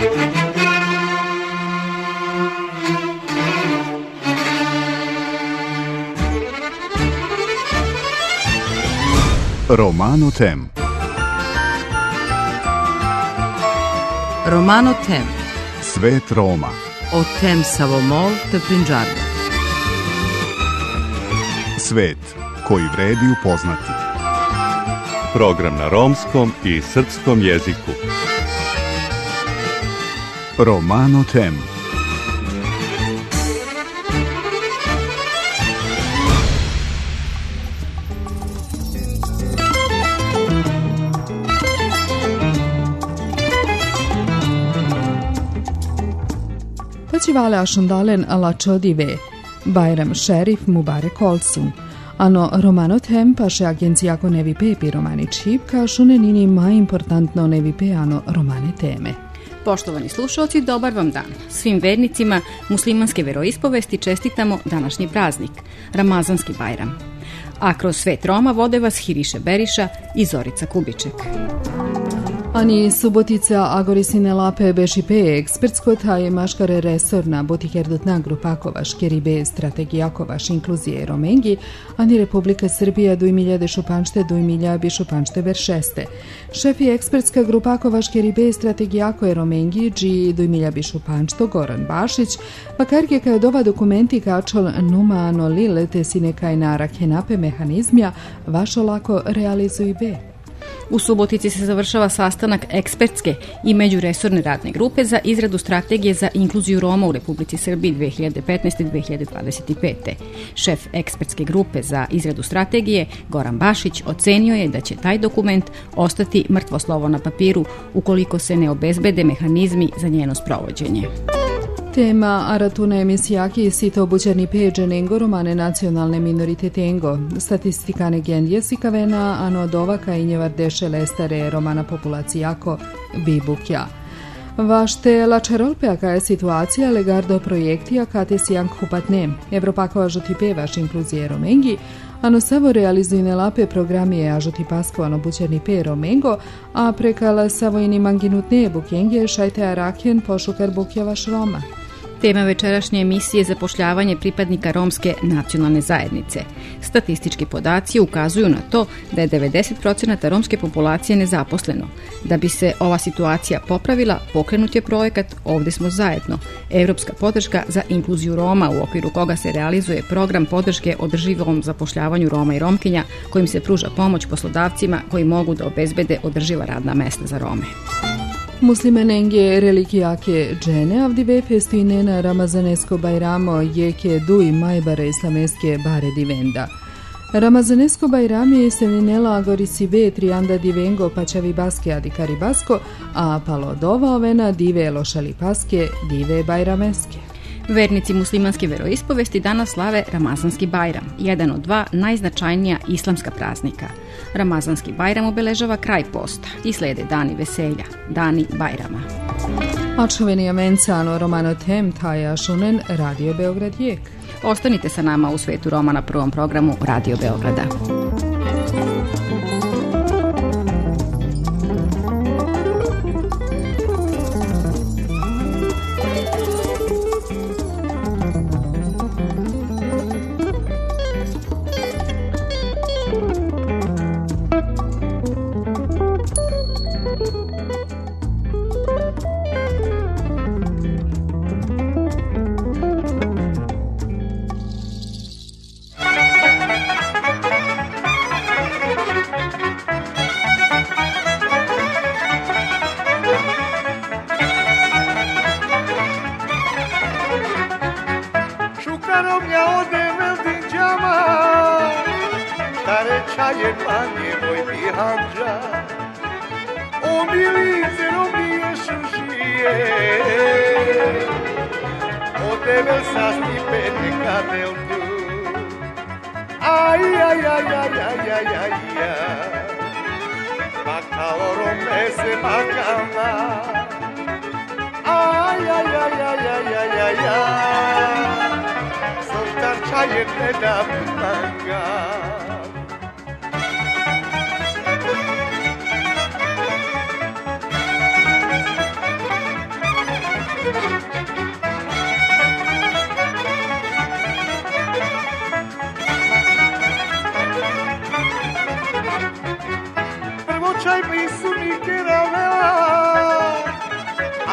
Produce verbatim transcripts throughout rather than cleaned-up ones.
Romano Tem. Romano Tem. Svet Roma. O tem Savomol te Prinđarda. Svet koji vredi upoznati. Program na romskom i srpskom jeziku. Romano Tem. Festival Ashandalen alla Čodive, Bajram Šerif Mubarek Olsun, ano Romano Tem paše agencija ko nevi pepi romani čip, kao šune nini majimportantno nevi peano romane teme. Poštovani slušalci, dobar vam dan. Svim vernicima muslimanske veroispovesti čestitamo današnji praznik, Ramazanski Bajram. A kroz svet Roma vode vas Hiriše Beriša i Zorica Kubiček. Ani Subotica Agorisine Lape Bešipe ekspertsko taje maškare resorna botikerdotna grupakovaš keribe strategijakovaš inkluzije romengi, ani Republika Srbija do imiljade šupanšte do imilja bi šupanšte veršeste. Šefi ekspertska grupakovaš keribe strategijako je romengi, dži do imilja bi šupanšto Goran Bašić, vakarke kao dova dokumenti kačol numa ano lile te sine kaj narak henape mehanizmja, vašo lako realizuj be. U Subotici se završava sastanak ekspertske i međuresorne radne grupe za izradu strategije za inkluziju Roma u Republici Srbiji dve hiljade petnaeste do dve hiljade dvadeset pete. Šef ekspertske grupe za izradu strategije, Goran Bašić, ocenio je da će taj dokument ostati mrtvo slovo na papiru ukoliko se ne obezbede mehanizmi za njeno sprovođenje. Tema aratuna emisijaki sito obućani peđe nengo romane nacionalne minoritetengo. Statistika negendje sikavena ano dovaka i njevardeše lestare romana populacijako bibukja. Vašte lačerolpeaka je situacija legardo projektija kate sijank hupatne. Evropakova žutipe vaš inkluzije romengi, ano savo realizujne lape programi ažuti pasko ano bućani pe romengo, a prekala savo ini manginutne bukenge šajte arakjen pošukar bukja vaš Roma. Tema večerašnje emisije je zapošljavanje pripadnika romske nacionalne zajednice. Statistički podaci ukazuju na to da je devedeset posto romske populacije nezaposleno. Da bi se ova situacija popravila, pokrenut je projekat Ovde smo zajedno, evropska podrška za inkluziju Roma, u okviru koga se realizuje program podrške održivom zapošljavanju Roma i Romkinja, kojim se pruža pomoć poslodavcima koji mogu da obezbede održiva radna mesta za Rome. Muslimenenge religijake džene avdive festinena Ramazanesko Bajramo jeke duj majbare islameske bare divenda. Ramazanesko Bajram je seminela agorisive trianda divengo pačavi baske adi karibasko, a palodova ovena dive lošali paske dive bajrameske. Vernici muslimanske veroispovesti danas slave Ramazanski Bajram, jedan od dva najznačajnija islamska praznika. Ramazanski Bajram obeležava kraj posta i slede dani veselja, dani Bajrama. Ačoveni amencano Romano Tem taja šunen Radio Beograd jek. Ostanite sa nama u svetu Roma na prvom programu Radio Beograda.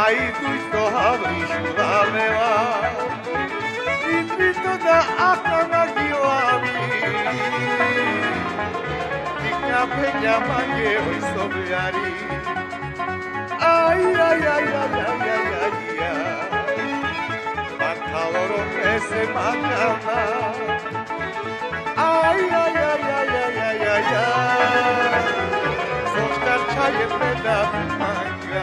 ai tu sto havrišu lameva i trito da akana gilavi Pigna pegna mange oi sobljari Ai ai ai ai ai ai ai Bakaloro prese makana Ai ai ai ai ai ai ai ai Soštar čaje preda manga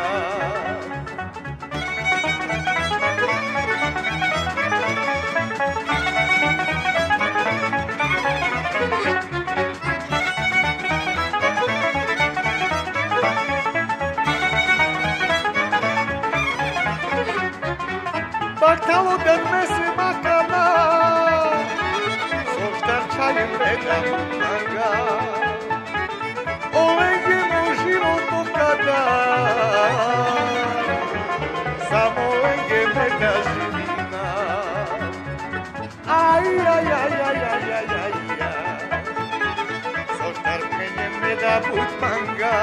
Bakalo da mese makana Soštar čaje preda manga Olenge mo životu kada Samo olenge me da živina Aj, aj, aj, aj, aj, aj, aj, aj Soštar menje me da bud manga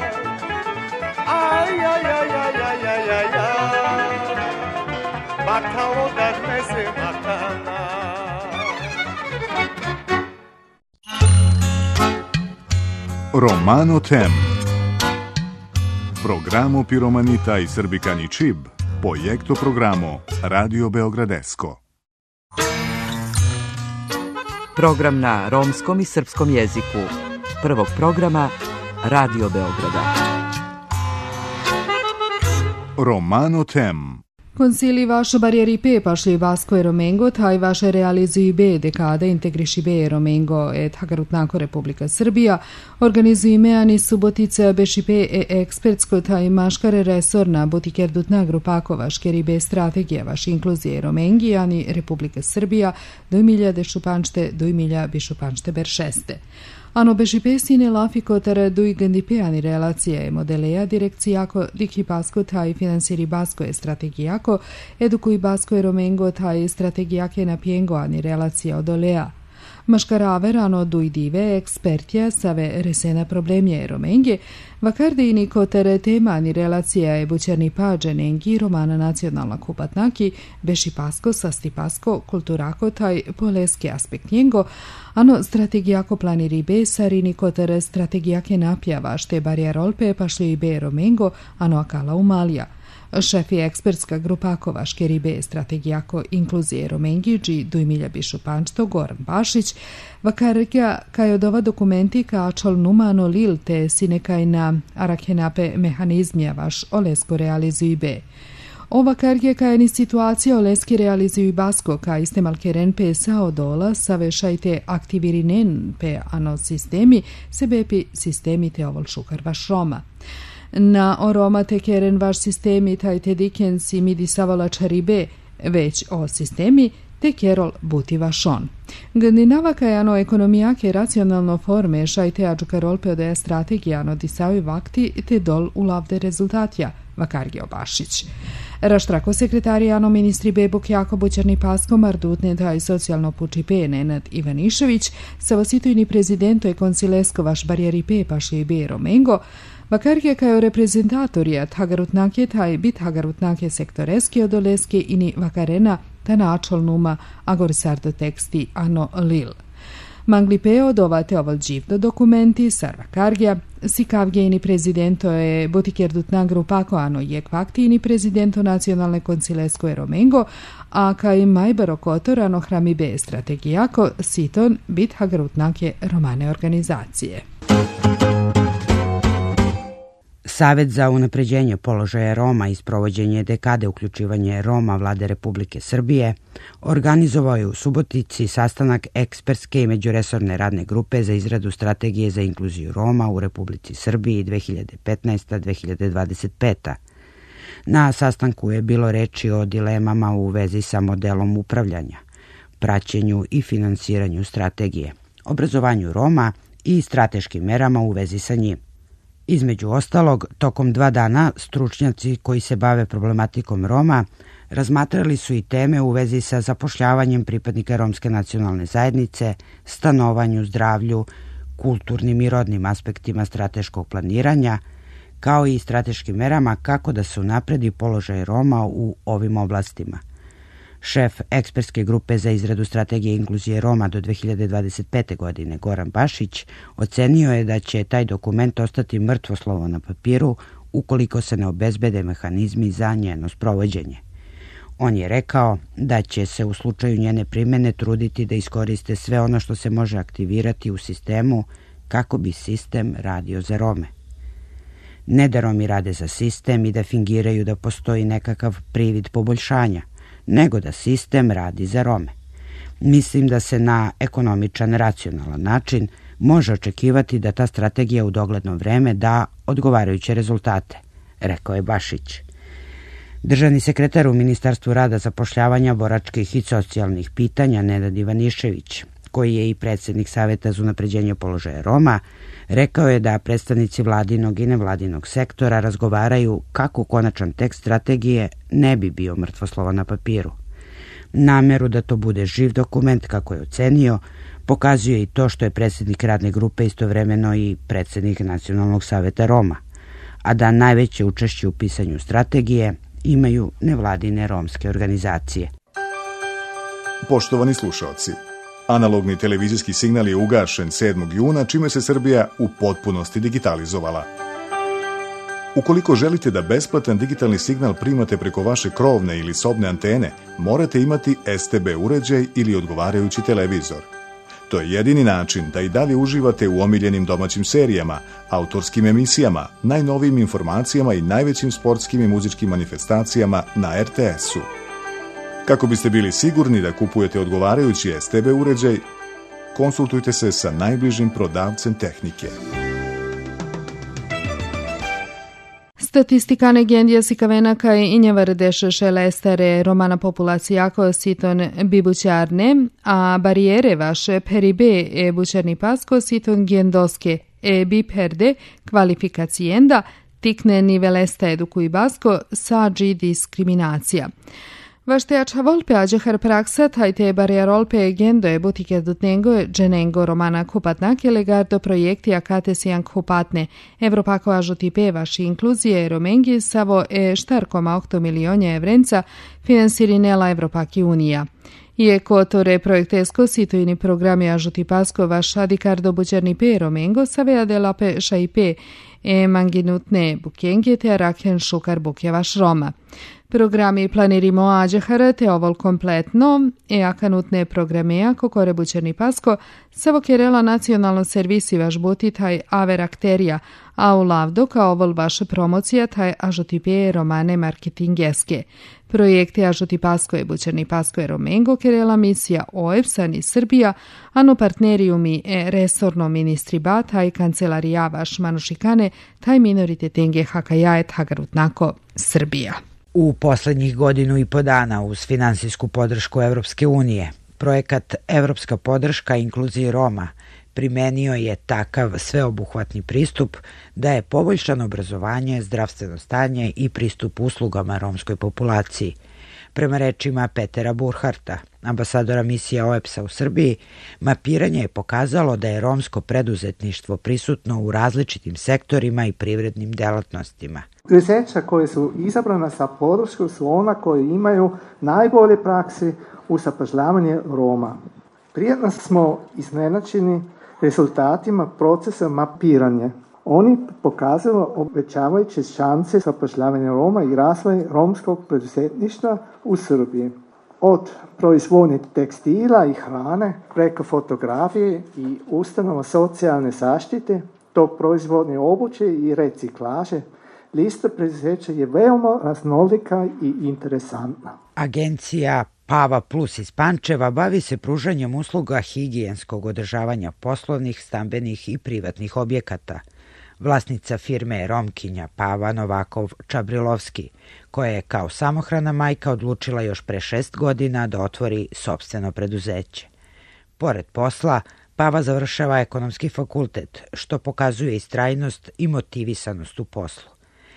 Aj, aj, aj, aj, aj, aj, aj, aj Bakalo da mese makana Romano Tem. Programo Piromanita i Srbikani Čib, projekto programo Radio Beogradesko. Program na romskom i srpskom jeziku. Prvog programa Radio Beograda. Romano Tem. Consili vaše barjeri pe pašli Vasko e Romengo, taj vaše realizuju be dekade integriši be e Romengo et Hagarutnako Republika Srbija, organizuju meani Subotica bešipe e ekspertsko taj maškare resorna botikerdutna grupako vaškeri be strategija vaš inkluzije Romengi, ani Republika Srbija, do milja de šupanšte, do milja bi šupanšte beršeste. Ano bešipe sine lafiko tere duj gandipeani relacije modeleja direkcijako diki basko taj finansiri basko je strategijako, edukuj basko je Romengo taj strategijake na pijengo ani relacija odolea. Maškarave rano duj dive ekspertija save resena problemje Romenge, vakardini ko tere temani relacija je bućerni pađe nengi romana nacionalna kupatnaki, beši pasko, sasti pasko, kulturako taj poleski aspekt njengo, ano strategijako planiri be sarini ko tere strategijake napjava šte barijarolpe pašli i be Romengo, ano akala umalija. Šef je ekspertska grupako vaške ribe strategijako inkluzije Romengiđi Dujmilja Bišupančto Goran Bašić, vakarga kaj od ova dokumenti ka čol numano lil te sinekaj na arakenape mehanizmija vaš olesko realizuju be. Ova karge kaj ni situacija oleski realizuju basko ka istemalkeren pe sao dola savešajte aktivirinen pe ano sistemi sebepi sistemi te ovol šukar vaš Roma. Na oroma te keren vaš sistemi taj te diken si midi savala čaribe, već o sistemi te kerol buti vaš on. Gandinava kajano ekonomijake racionalno forme šajte ađukarolpe odeja strategijano disavi vakti te dol ulavde rezultatja, vakargio Bašić. Raštrako sekretarijano ministri Bebuk Jako Bućarni Pasko Mardutne taj socijalno puči pe Nenad Ivanišević, savositujni prezidento je konsilesko vaš barjeri pe paši i be Romengo, vakarge kao reprezentatorija Hagarutnake taj bit Hagarutnake sektoreski odoleski ini vakarena ta načol numa agorsardo teksti ano lil. Manglipeo dovate oval dživdo dokumenti sarva kargja, si kavge ini prezidento je botikerdutna grupako ano jek fakti ini prezidento nacionalne koncilesko je Romengo, a kaj majbaro kotor ano hrami be strategijako siton bit Hagarutnake romane organizacije. Savet za unapređenje položaja Roma i sprovođenje dekade uključivanje Roma Vlade Republike Srbije organizovao je u Subotici sastanak ekspertske i međuresorne radne grupe za izradu strategije za inkluziju Roma u Republici Srbiji dve hiljade petnaesta do dve hiljade dvadeset peta. Na sastanku je bilo reči o dilemama u vezi sa modelom upravljanja, praćenju i finansiranju strategije, obrazovanju Roma i strateškim merama u vezi sa njim. Između ostalog, tokom dva dana stručnjaci koji se bave problematikom Roma razmatrali su i teme u vezi sa zapošljavanjem pripadnika romske nacionalne zajednice, stanovanju, zdravlju, kulturnim i rodnim aspektima strateškog planiranja, kao i strateškim merama kako da se unapredi položaj Roma u ovim oblastima. Šef ekspertske grupe za izradu strategije inkluzije Roma do dve hiljade dvadeset pete. godine, Goran Bašić, ocenio je da će taj dokument ostati mrtvo slovo na papiru ukoliko se ne obezbede mehanizmi za njeno sprovođenje. On je rekao da će se u slučaju njene primjene truditi da iskoriste sve ono što se može aktivirati u sistemu kako bi sistem radio za Rome. Ne da Romi rade za sistem i da fingiraju da postoji nekakav privid poboljšanja, nego da sistem radi za Rome. Mislim da se na ekonomičan, racionalan način može očekivati da ta strategija u dogledno vreme da odgovarajuće rezultate, rekao je Bašić. Državni sekretar u Ministarstvu rada, zapošljavanja, boračkih i socijalnih pitanja Nenad Ivanišević, koji je i predsjednik Saveta za unapređenje položaja Roma, rekao je da predstavnici vladinog i nevladinog sektora razgovaraju kako konačan tekst strategije ne bi bio mrtvo slovo na papiru. Nameru da to bude živ dokument, kako je ocenio, pokazuje i to što je predsjednik radne grupe istovremeno i predsjednik Nacionalnog saveta Roma, a da najveće učešće u pisanju strategije imaju nevladine romske organizacije. Poštovani slušalci, analogni televizijski signal je ugašen sedmog juna, čime se Srbija u potpunosti digitalizovala. Ukoliko želite da besplatan digitalni signal primate preko vaše krovne ili sobne antene, morate imati S T B uređaj ili odgovarajući televizor. To je jedini način da i dalje uživate u omiljenim domaćim serijama, autorskim emisijama, najnovijim informacijama i najvećim sportskim i muzičkim manifestacijama na R T S-u. Kako biste bili sigurni da kupujete odgovarajući S T B uređaj, konsultujte se sa najbližim prodavcem tehnike. Statistika negendija Sikavenaka i Injevardeše šelestare romana populacijako siton bibućarne, a barijere vaše peribe e bućarni pasko siton gendoske e biperde kvalifikacijenda tikne nivelesta edukuj basko sađi diskriminacija. Vaštejača volpe ađehar praksa tajte barijarolpe gendo je butike dutnengo dženengo romana kupatnak je legardo projekti akate sijan kupatne. Evropako ažutipe vaši inkluzije romengi savo e štarkoma okto milionja evrenca finansirinela Evropaki unija. Ieko tore projektesko sitojni programi ažutipasko vaš adikardo buđarni pe romengo savea delape šaipe e manginutne bukenge te arakhen šukar bukje vaš Roma. Programi planirimo ađehara te ovol kompletno e akanutne programe kokore bućerni pasko savo kerela nacionalno servisi vaš buti taj aver akterija, a u lavdo kao ovol vaša promocija taj ažotipe romane marketingeske. Projekti ažoti pasko je bućerni pasko je romengo kerela misija O E P S A ni Srbija, ano partnerijumi e resorno ministri ba taj kancelarija vaš manušikane taj minoritete hakajaet hagarutnako Srbija. U poslednjih godinu i po dana uz finansijsku podršku Evropske unije, projekat Evropska podrška inkluziji Roma primenio je takav sveobuhvatni pristup da je poboljšano obrazovanje, zdravstveno stanje i pristup uslugama romskoj populaciji. Prema rečima Petera Burharta, ambasadora misije O E P S A u Srbiji, mapiranje je pokazalo da je romsko preduzetništvo prisutno u različitim sektorima i privrednim delatnostima. Preduzeća koje su izabrana sa podrškom su ona koje imaju najbolje prakse u zapošljavanju Roma. Prijetno smo iznenačeni rezultatima procesa mapiranja. Oni pokazuju obećavajuće šanse zapošljavanja Roma i razvoj romskog preduzetništva u Srbiji. Od proizvodnje tekstila i hrane preko fotografije i ustanova socijalne zaštite do proizvodnje obuće i reciklaže, lista preduzeća je veoma raznolika i interesantna. Agencija Pava Plus iz Pančeva bavi se pružanjem usluga higijenskog održavanja poslovnih, stambenih i privatnih objekata. Vlasnica firme je Romkinja Pava Novakov Čabrilovski, koja je kao samohrana majka odlučila još pre šest godina da otvori sopstveno preduzeće. Pored posla, Pava završava ekonomski fakultet, što pokazuje istrajnost i motivisanost u poslu.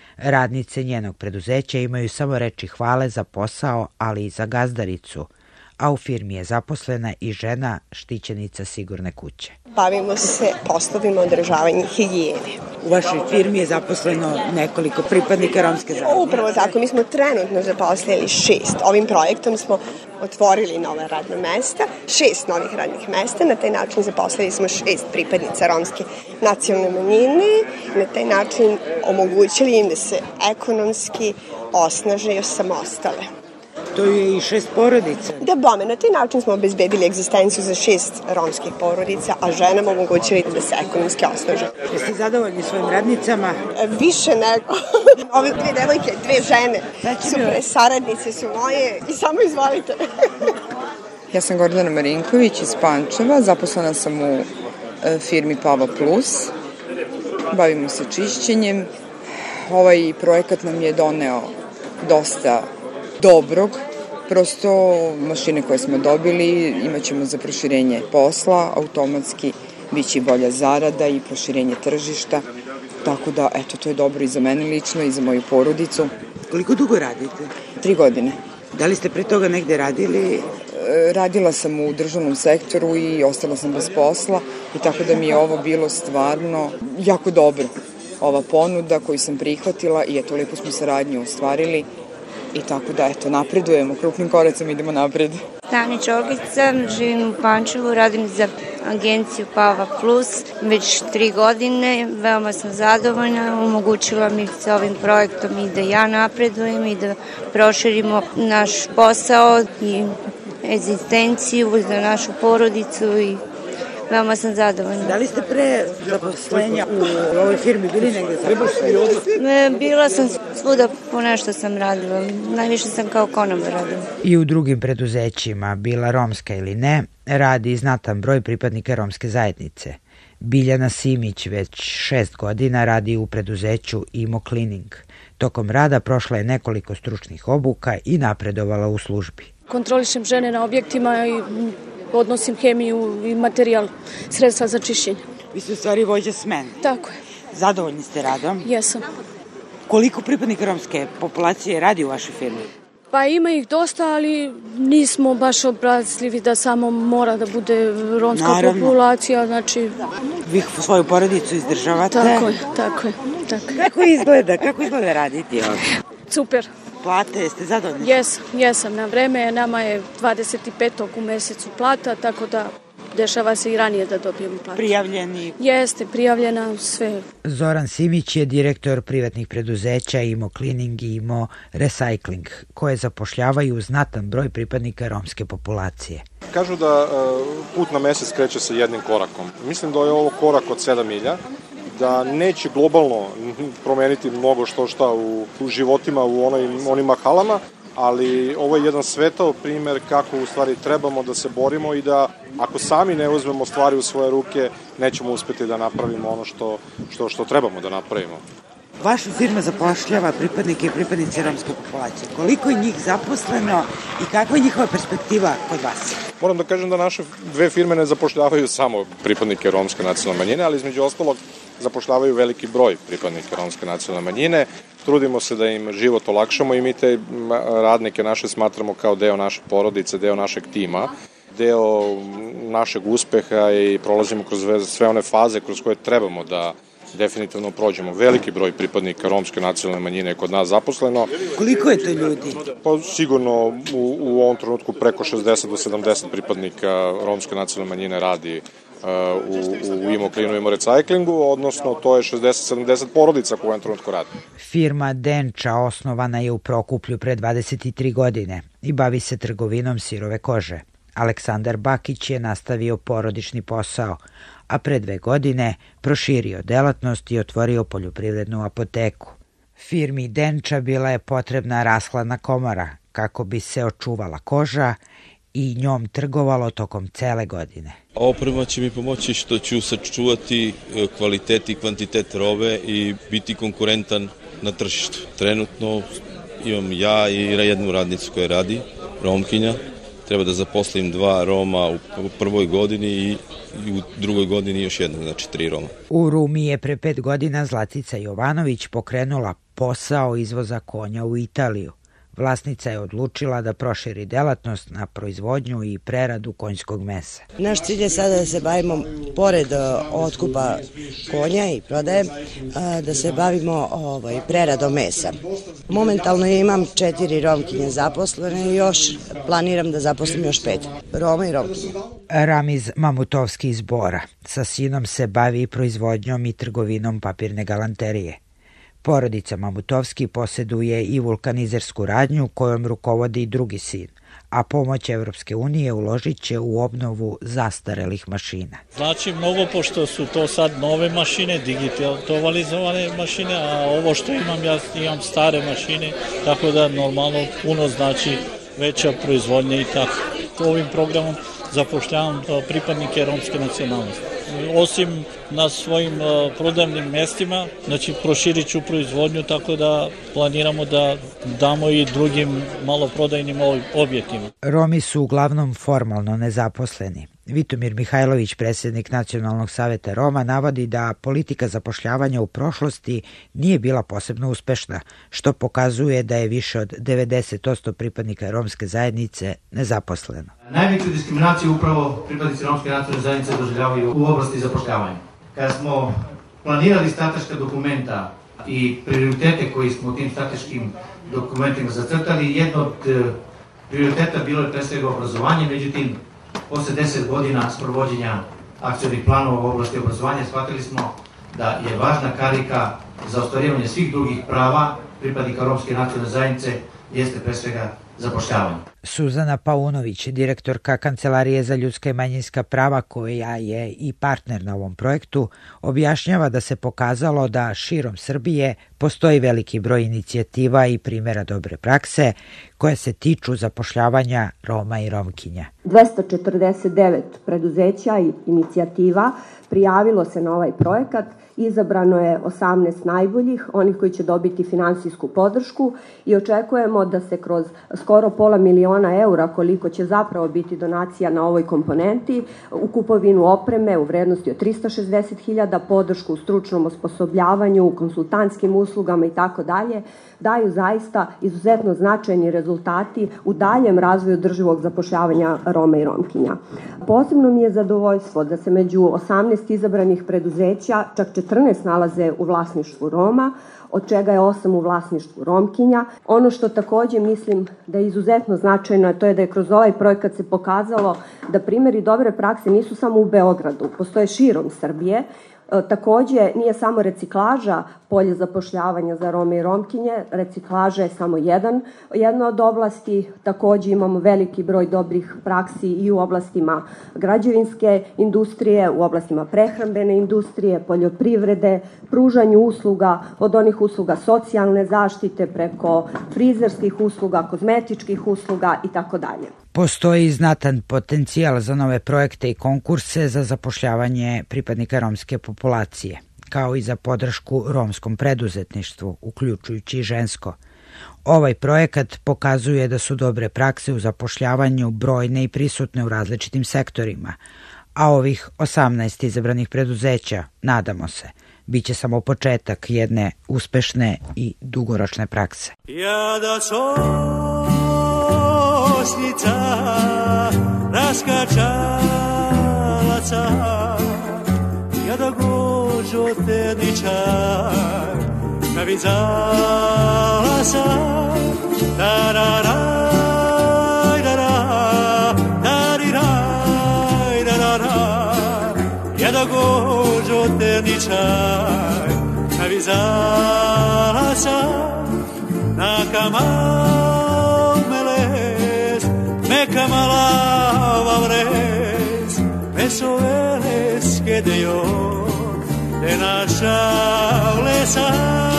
Radnice njenog preduzeća imaju samo reči hvale za posao, ali i za gazdaricu, a u firmi je zaposlena i žena štićenica sigurne kuće. Bavimo se poslovima održavanja higijene. U vašoj firmi je zaposleno nekoliko pripadnika romske zajednice. Upravo tako, mi smo trenutno zaposlili šest. Ovim projektom smo otvorili nova radna mesta, šest novih radnih mesta. Na taj način zaposlili smo šest pripadnica romske nacionalne manjine. Na taj način omogućili im da se ekonomski osnaže i osamostale. To je i šest porodica. Da bome, na taj način smo obezbedili egzistenciju za šest romskih porodica, a ženama omogućili da se ekonomski osnaže. Jeste zadovoljni svojim radnicama? Više nego. Ove dve devojke, dve žene, super, saradnice su moje i samo izvolite. Ja sam Gordana Marinković iz Pančeva, zaposlena sam u firmi Pava Plus. Bavimo se čišćenjem. Ovaj projekat nam je doneo dosta dobrog, prosto mašine koje smo dobili imat ćemo za proširenje posla, automatski biće bolja zarada i proširenje tržišta, tako da eto, to je dobro i za mene lično i za moju porodicu. Koliko dugo radite? Tri godine. Da li ste pre toga negde radili? Radila sam u državnom sektoru i ostala sam bez posla i tako da mi je ovo bilo stvarno jako dobro. Ova ponuda koju sam prihvatila i eto, lepo smo saradnju ostvarili. I tako da, eto, napredujemo, krupnim koracom idemo napred. Tanja Čogica, živim u Pančevu, radim za agenciju Pava Plus već tri godine, veoma sam zadovoljna, omogućila mi se ovim projektom i da ja napredujem i da proširimo naš posao i egzistenciju za našu porodicu i veoma sam zadovoljna. Da li ste pre zaposlenja u ovoj firmi bili negde zaposleni? Bila sam svuda, po nešto sam radila. Najviše sam kao konobar radila. I u drugim preduzećima, bila romska ili ne, radi znatan broj pripadnika romske zajednice. Biljana Simić već šest godina radi u preduzeću Imo Cleaning. Tokom rada prošla je nekoliko stručnih obuka i napredovala u službi. Kontrolišem žene na objektima i odnosim hemiju i materijal, sredstva za čišćenje. Vi ste u stvari vođa smene. Tako je. Zadovoljni ste radom? Jesam. Koliko pripadnika romske populacije radi u vašoj firmi? Pa ima ih dosta, ali nismo baš obrazljivi da samo mora da bude romska Naravno. populacija, znači... Vi svoju porodicu izdržavate? Tako je, tako je. Tako. Kako izgleda, kako izgleda raditi ovdje? Super. Plate, jeste zadovoljni? Jesam, jesam, na vreme, nama je dvadeset petog u mesecu plata, tako da dešava se i ranije da dobijemo platu. Prijavljeni? Jeste, prijavljena, sve. Zoran Simić je direktor privatnih preduzeća Imo Cleaning i Imo Recycling, koje zapošljavaju znatan broj pripadnika romske populacije. Kažu da put na mesec kreće sa jednim korakom. Mislim da je ovo korak od sedam milja, da neće globalno promeniti mnogo što šta u, u životima, u onoj, onim mahalama, ali ovo je jedan svetao primer kako u stvari trebamo da se borimo i da ako sami ne uzmemo stvari u svoje ruke, nećemo uspeti da napravimo ono što, što, što trebamo da napravimo. Vaša firma zapošljava pripadnike i pripadnice romske populacije. Koliko je njih zaposleno i kakva je njihova perspektiva kod vas? Moram da kažem da naše dve firme ne zapošljavaju samo pripadnike romske nacionalne manjine, ali između ostalog zapošljavaju veliki broj pripadnika romske nacionalne manjine. Trudimo se da im život olakšamo i mi te radnike naše smatramo kao deo naše porodice, deo našeg tima, deo našeg uspeha i prolazimo kroz sve one faze kroz koje trebamo da definitivno prođemo. Veliki broj pripadnika romske nacionalne manjine je kod nas zaposleno. Koliko je to ljudi? Pa sigurno u, u ovom trenutku preko šezdeset do sedamdeset pripadnika romske nacionalne manjine radi uh, u, u Imo Cleanu i Imo Recyclingu, odnosno to je šezdeset do sedamdeset porodica koje u ovom trenutku radi. Firma Denča osnovana je u Prokuplju pre dvadeset tri godine i bavi se trgovinom sirove kože. Aleksandar Bakić je nastavio porodični posao, a pre dve godine proširio delatnost i otvorio poljoprivrednu apoteku. Firmi Denča bila je potrebna rashladna komora kako bi se očuvala koža i njom trgovalo tokom cele godine. Oprema će mi pomoći što ću sačuvati kvalitet i kvantitet robe i biti konkurentan na tržištu. Trenutno imam ja i jednu radnicu koja radi, Romkinja. Treba da zaposlim dva Roma u prvoj godini i u drugoj godini još jednog, znači tri Roma. U Rumi je pre pet godina Zlatica Jovanović pokrenula posao izvoza konja u Italiju. Vlasnica je odlučila da proširi delatnost na proizvodnju i preradu konjskog mesa. Naš cilj je sada da se bavimo, pored otkupa konja i prodaje, da se bavimo ovaj, preradom mesa. Momentalno imam četiri Romkinje zaposlene i još planiram da zaposlim još pet Roma i Romkinje. Ramiz Mamutovski iz Bora sa sinom se bavi proizvodnjom i trgovinom papirne galanterije. Porodica Mamutovski posjeduje i vulkanizersku radnju kojom rukovodi i drugi sin, a pomoć Evropske unije uložit će u obnovu zastarelih mašina. Znači mnogo, pošto su to sad nove mašine, digitalizovane mašine, a ovo što imam, ja imam stare mašine, tako da normalno puno znači veća proizvodnja i tako. Ovim programom zapošljavam pripadnike romske nacionalnosti. Osim na svojim prodajnim mestima, znači proširit ću proizvodnju, tako da planiramo da damo i drugim maloprodajnim objektima. Romi su uglavnom formalno nezaposleni. Vitomir Mihajlović, predsjednik Nacionalnog saveta Roma, navodi da politika zapošljavanja u prošlosti nije bila posebno uspešna, što pokazuje da je više od devedeset posto pripadnika romske zajednice nezaposleno. Najveću diskriminaciju upravo pripadnici romske nacionalne zajednice doživljavaju u oblasti zapošljavanja. Kada smo planirali strateška dokumenta i prioritete koji smo u tim strateškim dokumentima zacrtali, jedno od prioriteta bilo je pre svega obrazovanje, međutim, posle deset godina sprovođenja akcionih planova u oblasti obrazovanja shvatili smo da je važna karika za ostvarivanje svih drugih prava pripadnika romske nacionalne zajednice jeste pre svega zapošljavanje. Suzana Paunović, direktorka Kancelarije za ljudska i manjinska prava, koja je i partner na ovom projektu, objašnjava da se pokazalo da širom Srbije postoji veliki broj inicijativa i primjera dobre prakse koje se tiču zapošljavanja Roma i Romkinja. dvesta četrdeset devet preduzeća i inicijativa prijavilo se na ovaj projekat. Izabrano je osamnaest najboljih, onih koji će dobiti finansijsku podršku i očekujemo da se kroz skoro pola miliona eura, koliko će zapravo biti donacija na ovoj komponenti, u kupovinu opreme u vrednosti od trista šezdeset hiljada, podršku u stručnom osposobljavanju, u konsultantskim uslugama i tako dalje, daju zaista izuzetno značajni rezultati u daljem razvoju održivog zapošljavanja Roma i Romkinja. Posebno mi je zadovoljstvo da se među osamnaest izabranih preduzeća čak četrnaest nalaze u vlasništvu Roma, od čega je osam u vlasništvu Romkinja. Ono što takođe mislim da je izuzetno značajno, to je da je kroz ovaj projekat se pokazalo da primjeri dobre prakse nisu samo u Beogradu, postoje širom Srbije. Takođe, nije samo reciklaža polje zapošljavanja za Rome i Romkinje, reciklaža je samo jedan, jedna od oblasti. Takođe imamo veliki broj dobrih praksi i u oblastima građevinske industrije, u oblastima prehrambene industrije, poljoprivrede, pružanju usluga, od onih usluga socijalne zaštite preko frizerskih usluga, kozmetičkih usluga i tako dalje. Postoji znatan potencijal za nove projekte i konkurse za zapošljavanje pripadnika romske populacije, kao i za podršku romskom preduzetništvu, uključujući i žensko. Ovaj projekat pokazuje da su dobre prakse u zapošljavanju brojne i prisutne u različitim sektorima, a ovih osamnaest izabranih preduzeća, nadamo se, bit će samo početak jedne uspešne i dugoročne prakse. Ja da Osnica raskačalaca, jada gođo tedničar, navizala sam, tararaj, tararaj, tariraj, tararaj, jada gođo tedničar, navizala sam, na kamal meles, neka malava vres, mesoveles que de yo, de naša lesa,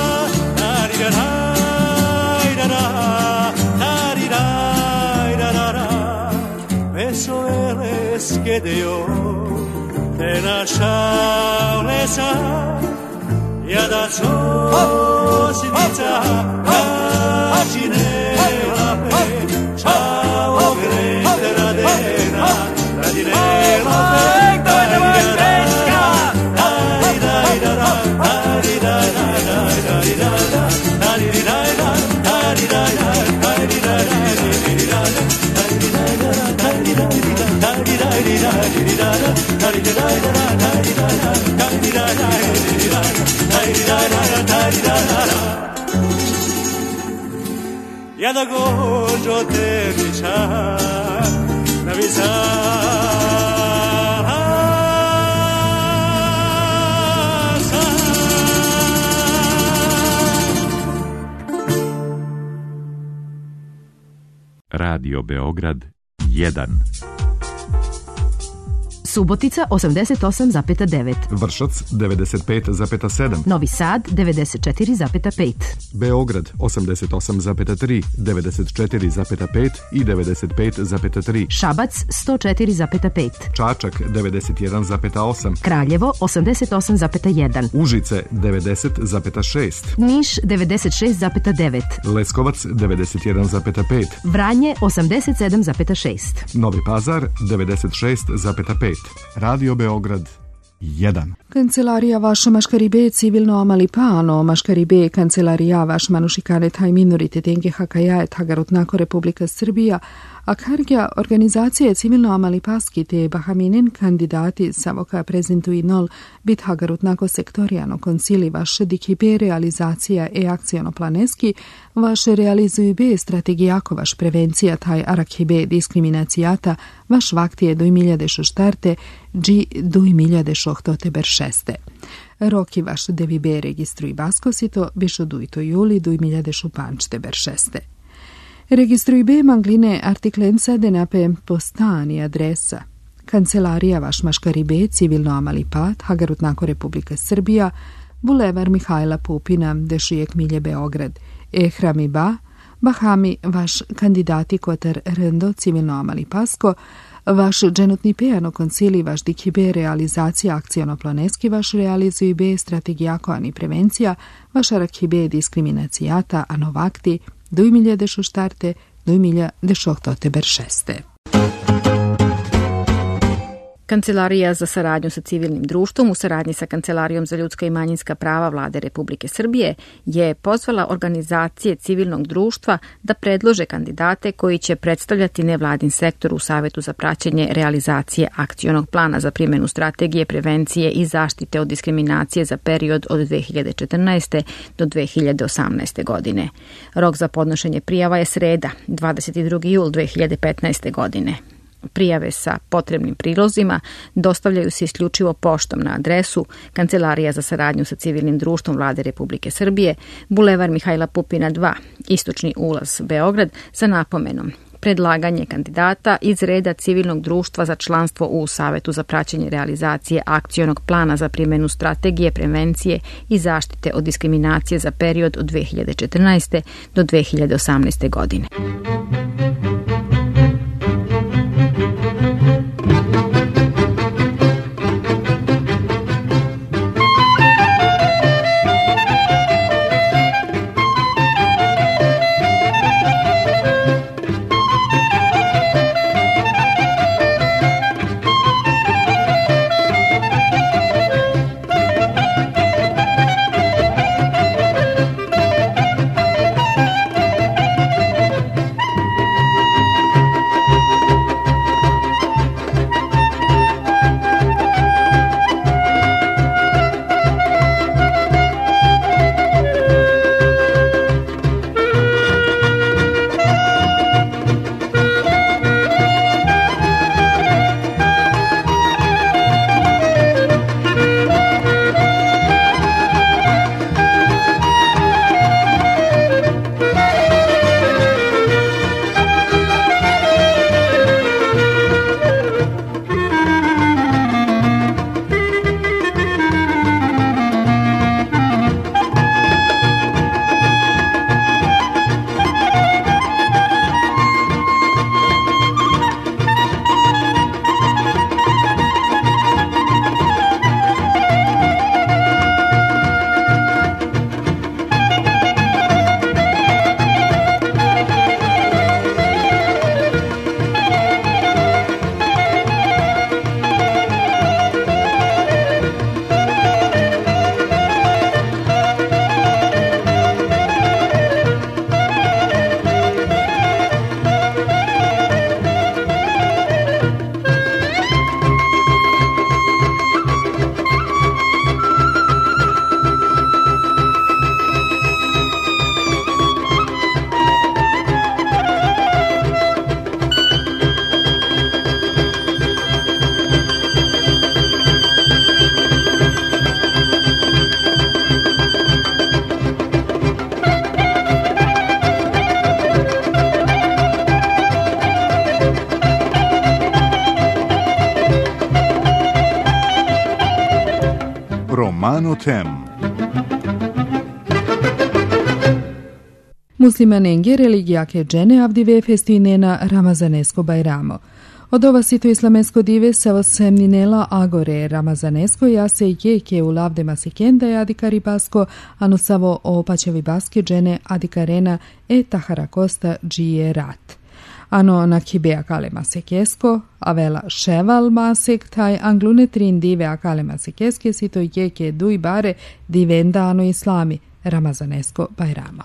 tarirai, tarara, tarirai, tarara, mesoveles que de yo, de naša lesa, ja da sosnica, rađinela pe, čao grete radena, rađinela pe, tarirara, tarirara, tarirara, tarirara, tarirara, tarirara, tarirara, Ja da gođo te bića na vica Radio Beograd jedan. Subotica osamdeset osam zarez devet, Vršac devedeset pet zarez sedam, Novi Sad devedeset četiri zarez pet, Beograd osamdeset osam zarez tri, devedeset četiri zarez pet i devedeset pet zarez tri, Šabac sto četiri zarez pet, Čačak devedeset jedan zarez osam, Kraljevo osamdeset osam zarez jedan, Užice devedeset zarez šest, Niš devedeset šest zarez devet, Leskovac devedeset jedan zarez pet, Vranje osamdeset sedam zarez šest, Novi Pazar devedeset šest zarez pet. Radio Beograd jedan. Kancelarija vaš Maškaribe civilno Amalipano, Maškaribe kancelarija vaš Manušikane taj minorite tenge hakajaet Hagarutnako Republika Srbija, a kargja organizacije civilno Amalipaski te Bahaminin kandidati savoka prezentuji nol bit Hagarutnako sektorijano koncili vaše dikibe realizacija e akcijono planeski, vaše realizuju be strategijako vaš prevencija taj arakibe diskriminacijata, vaš vaktije do imiljade šoštarte, dži do imiljade šohtote beršeste. Roki vaš devibe registruj baskosito, bišo dujto juli do imiljade šupančte beršeste. Registruj be mangline artiklenca denape postani adresa. Kancelarija vaš Maškaribe, civilno Amalipat, Hagarutnako Republika Srbija, Bulevar Mihajla Pupina, Dešijek Milje Beograd, Ehrami Ba, Bahami vaš kandidati Kotar Rndo, civilno Amalipasko, vaš dženutni pejano koncili vaš dikibe realizacija akcijono planeski vaš realizuju be strategijako ani prevencija, vaš arakibe diskriminacijata anovakti, do imilja dešo štarte, do imilja dešo tote beršeste. Kancelarija za saradnju sa civilnim društvom u saradnji sa Kancelarijom za ljudska i manjinska prava Vlade Republike Srbije je pozvala organizacije civilnog društva da predlože kandidate koji će predstavljati nevladin sektor u Savetu za praćenje realizacije akcionog plana za primjenu strategije prevencije i zaštite od diskriminacije za period od dve hiljade četrnaeste. do dve hiljade osamnaeste. godine. Rok za podnošenje prijava je sreda, dvadeset drugi jul dve hiljade petnaeste. godine. Prijave sa potrebnim prilozima dostavljaju se isključivo poštom na adresu Kancelarija za saradnju sa civilnim društvom Vlade Republike Srbije, Bulevar Mihajla Pupina dva, Istočni ulaz Beograd, sa napomenom predlaganje kandidata iz reda civilnog društva za članstvo u Savetu za praćenje realizacije akcionog plana za primjenu strategije prevencije i zaštite od diskriminacije za period od dve hiljade četrnaeste. do dve hiljade osamnaeste. godine. Mano Tem. Muslimanenge religija ke džene avdive festinena Ramazanesko Bajramo. Od ova sito islamesko dive se osemninela agore Ramazanesko jase je ke u lavde masikenda je adikari basko, ano savo opačevi baske džene adikarena e tahara kosta džije rat. Ano nakhibe akale masekesko, avela ševal masek, taj anglune trin dive akale masekeske sito je ke duj bare divenda ano islami Ramazanesko Bajramo.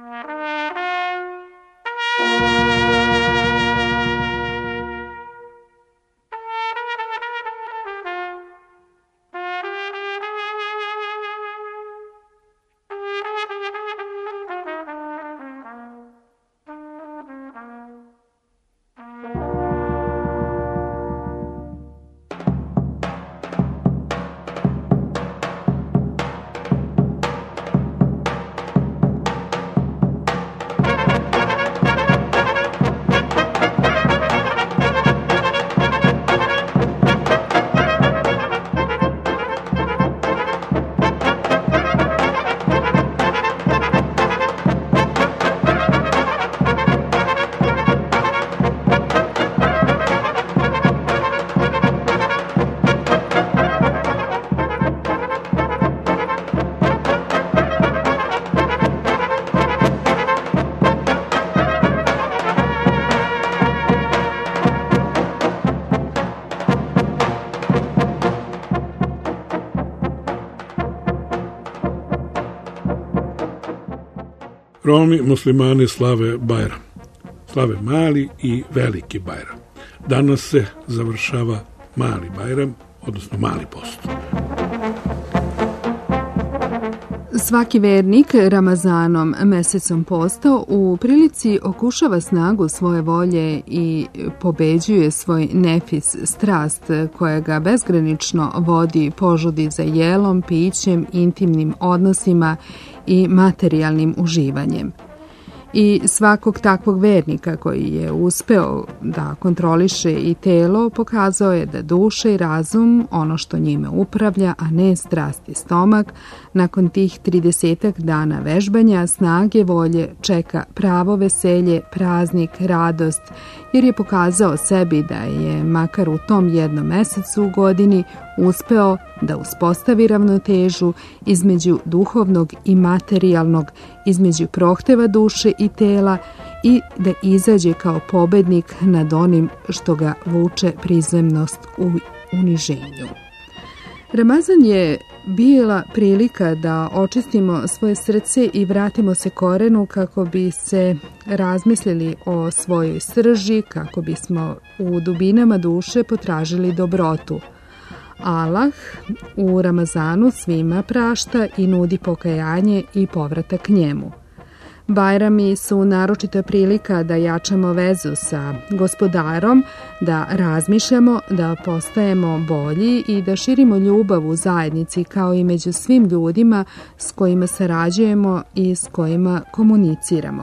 Romi muslimani slave Bajram. Slave mali i veliki Bajram. Danas se završava mali Bajram, odnosno mali post. Svaki vernik Ramazanom, mesecom posta, u prilici okušava snagu svoje volje i pobeđuje svoj nefis, strast koja ga bezgranično vodi požudi za jelom, pićem, intimnim odnosima i materijalnim uživanjem. I svakog takvog vernika koji je uspeo da kontroliše i telo, pokazao je da duša i razum, ono što njime upravlja, a ne strast i stomak, nakon tih tridesetak dana vežbanja, snage volje, čeka pravo veselje, praznik, radost, jer je pokazao sebi da je, makar u tom jednom mesecu u godini, uspeo da uspostavi ravnotežu između duhovnog i materijalnog, između prohteva duše i tela i da izađe kao pobednik nad onim što ga vuče prizemnost u uniženju. Ramazan je bila prilika da očistimo svoje srce i vratimo se korenu kako bi se razmislili o svojoj srži, kako bismo u dubinama duše potražili dobrotu. Allah u Ramazanu svima prašta i nudi pokajanje i povratak njemu. Bajrami su naročita prilika da jačamo vezu sa Gospodarom, da razmišljamo, da postajemo bolji i da širimo ljubav u zajednici kao i među svim ljudima s kojima sarađujemo i s kojima komuniciramo.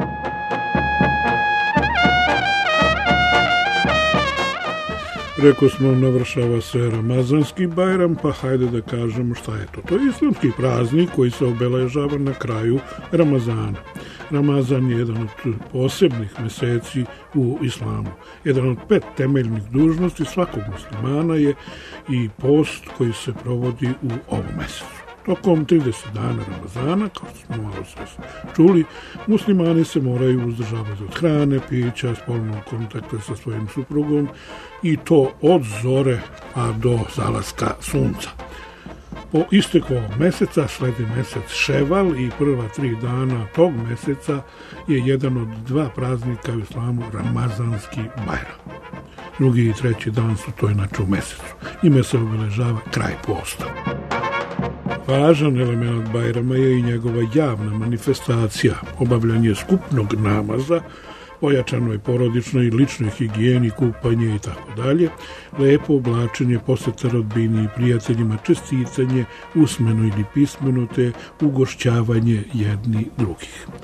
Rekao smo, navršava se Ramazanski Bajram, pa hajde da kažemo šta je to. To je islamski praznik koji se obeležava na kraju Ramazana. Ramazan je jedan od posebnih meseci u islamu. Jedan od pet temeljnih dužnosti svakog muslimana je i post koji se provodi u ovom mesecu. Tokom trideset dana Ramazana, kao što smo malo sve čuli, muslimani se moraju uzdržavati od hrane, pića, spolnog kontakta sa svojim suprugom i to od zore pa do zalaska sunca. Po isteku ovog meseca sledi mesec Ševal i prva tri dana tog meseca je jedan od dva praznika u islamu Ramazanski Bajram. Drugi i treći dan su to inače u mesecu. Njime se obeležava kraj posta. Važan element Bajrama je i njegova javna manifestacija, obavljanje skupnog namaza, pojačanoj porodičnoj i ličnoj higijeni, kupanje i tako dalje, lepo oblačenje, poseta rodbini i prijateljima, čestitanje, usmeno ili pismeno, te ugošćavanje jedni drugih.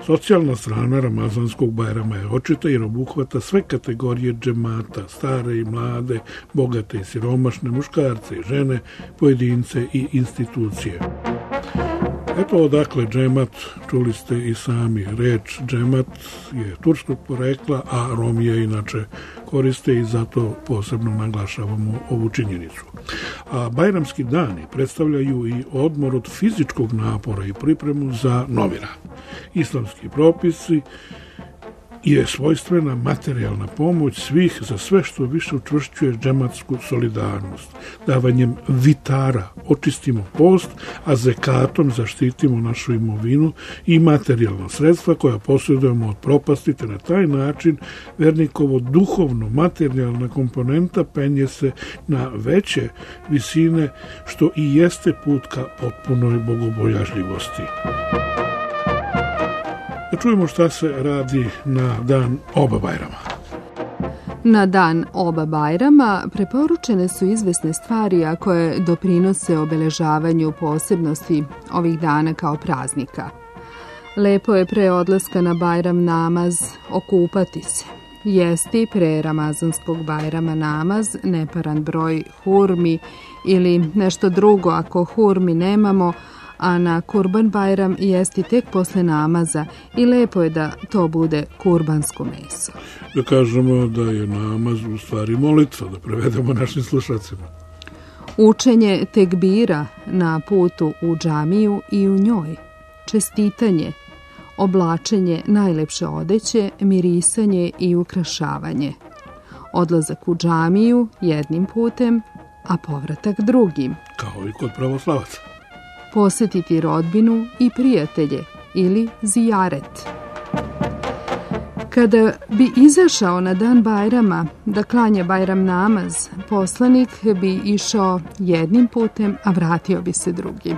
Socijalna strana Ramazanskog Bajrama je očita jer obuhvata sve kategorije džemata, stare i mlade, bogate i siromašne, muškarce i žene, pojedince i institucije. Eto odakle džemat, čuli ste i sami, reč džemat je turskog porekla, a Romi inače koriste i zato posebno naglašavamo ovu činjenicu. A bajramski dani predstavljaju i odmor od fizičkog napora i pripremu za novi rad. Islamski propisi je svojstvena materijalna pomoć svih za sve što više učvršćuje džematsku solidarnost. Davanjem vitara očistimo post, a zekatom zaštitimo našu imovinu i materijalna sredstva koja posjedujemo od propasti, te na taj način vernikovo duhovno materijalna komponenta penje se na veće visine, što i jeste put ka potpunoj bogobojažljivosti. Da čujemo šta se radi na dan oba Bajrama. Na dan oba Bajrama preporučene su izvesne stvari, a koje doprinose obeležavanju posebnosti ovih dana kao praznika. Lepo je pre odlaska na Bajram namaz okupati se. Jesti pre Ramazanskog Bajrama namaz, neparan broj hurmi ili nešto drugo ako hurmi nemamo, a na Kurban Bajram jesti tek posle namaza i lepo je da to bude kurbansko meso. Da kažemo da je namaz u stvari molitva, da prevedemo našim slušacima. Učenje tekbira na putu u džamiju i u njoj, čestitanje, oblačenje najlepše odeće, mirisanje i ukrašavanje, odlazak u džamiju jednim putem, a povratak drugim. Kao i kod pravoslavaca. Posjetiti rodbinu i prijatelje ili zijaret. Kada bi izašao na dan Bajrama da klanja Bajram namaz, poslanik bi išao jednim putem, a vratio bi se drugim.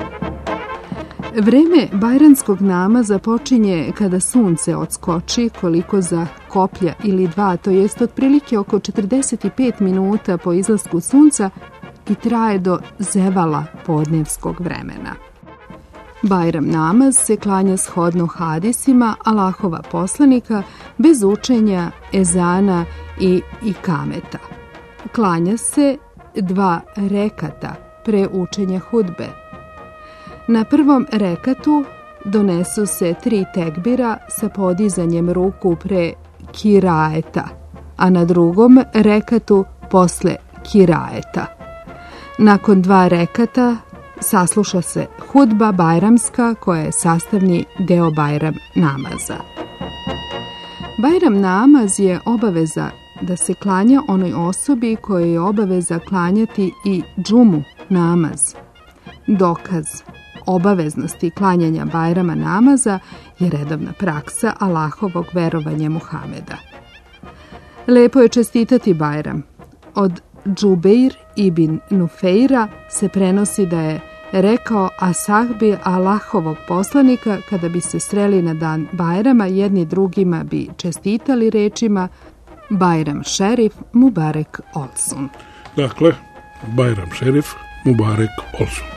Vreme bajranskog namaza počinje kada sunce odskoči koliko za koplja ili dva, to jest otprilike oko četrdeset pet minuta po izlasku sunca i traje do zevala podnevskog vremena. Bajram namaz se klanja shodno hadisima Allahova poslanika bez učenja ezana i ikameta. Klanja se dva rekata pre učenja hudbe. Na prvom rekatu donesu se tri tekbira sa podizanjem ruku pre kiraeta, a na drugom rekatu posle kiraeta. Nakon dva rekata sasluša se hudba bajramska koja je sastavni deo Bajram namaza. Bajram namaz je obaveza da se klanja onoj osobi kojoj je obaveza klanjati i džumu namaz. Dokaz obaveznosti klanjanja Bajrama namaza je redovna praksa Allahovog verovanja Muhameda. Lepo je čestitati Bajram. Od Džubeir ibn Nufeira se prenosi da je rekao asahbi Allahovog poslanika kada bi se sreli na dan Bajrama, jedni drugima bi čestitali rečima Bajram šerif Mubarek olsun. Dakle, Bajram šerif Mubarek olsun.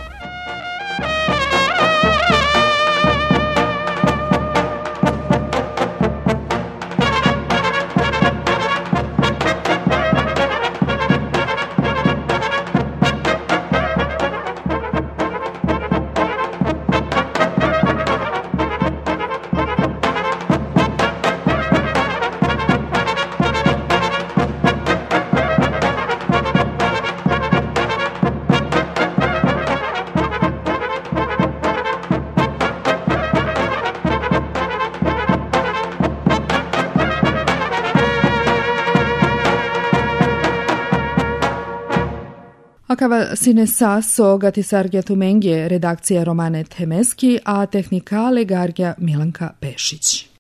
Akava sine saso gatisargja tumengje redakcija Romane Temeski, a tehnikale gargja Milanka Pešić.